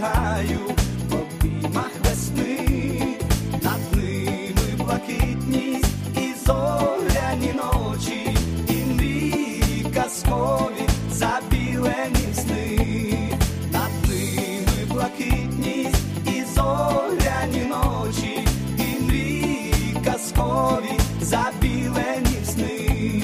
гаю, в обіймах весни, над ними блакитність і зоряні ночі, і мрії казкові забілені сни, над ними блакитність і зоряні ночі, і мрії казкові забілені сни.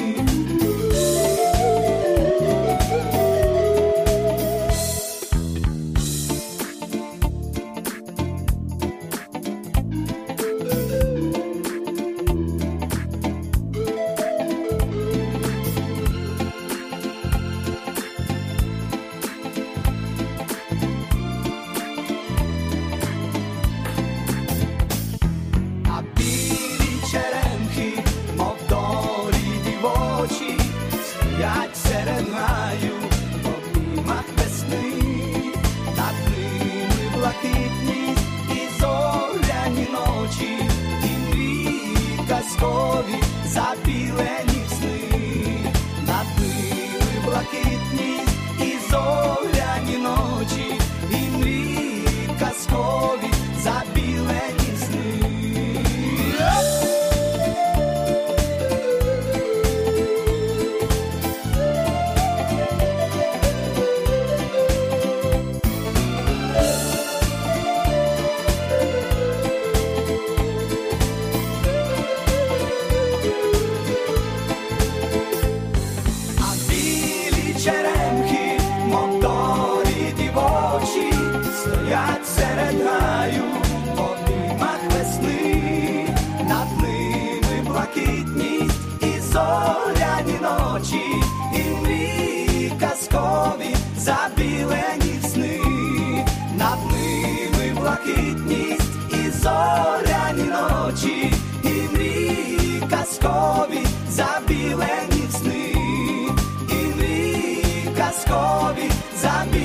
А білі черемхи, мов долі дівочі, стоять серед гаю, в обіймах весни, над ними блакитність і зоряні ночі, і мрії казкові забілені сни, над ними блакитність і зоряні ночі, і мрії казкові забілені сни. А білі черемхи, мов долі дівочі, стоять серед гаю, в обіймах весни, над ними блакитність і зоряні ночі, і мрії казкові забілені сни, над ними блакитність і зоряні ночі, і мрії казкові забілені сни, і мрії казкові забілені.